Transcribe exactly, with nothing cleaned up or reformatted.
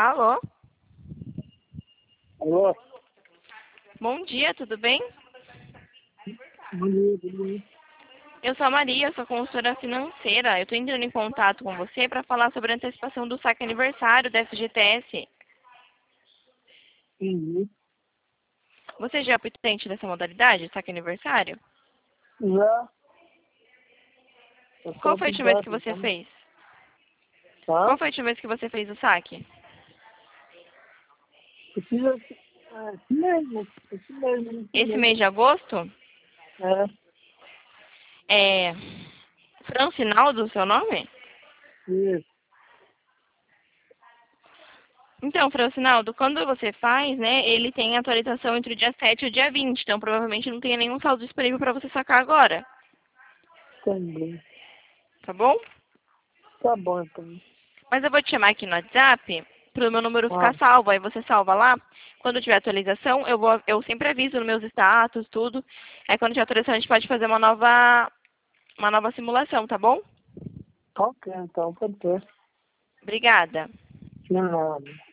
Alô? Alô? Bom dia, tudo bem? Bom dia, tudo bem? Eu sou a Maria, eu sou consultora financeira. Eu estou entrando em contato com você para falar sobre a antecipação do saque aniversário da F G T S. Entendi. Você já é apetente dessa modalidade, saque aniversário? Já. Eu Qual sou foi a última vez que aplicado, você então. fez? Tá? Qual foi a última vez que você fez o saque? Precisa... É, esse mesmo. Esse mesmo, esse Esse mesmo. mês de agosto? É. É... Francinaldo, o seu nome? Isso. Então, Francinaldo, quando você faz, né, ele tem atualização entre o dia sete e o dia vinte, então provavelmente não tem nenhum saldo disponível para você sacar agora, Entendi. tá bom? Tá bom, então. Mas eu vou te chamar aqui no WhatsApp para o meu número Ah, ficar salvo, aí você salva lá. Quando tiver atualização, eu, vou, eu sempre aviso nos meus status, tudo. Aí quando tiver atualização, a gente pode fazer uma nova, uma nova simulação, tá bom? ok, então. Pode ter. Obrigada. De nada.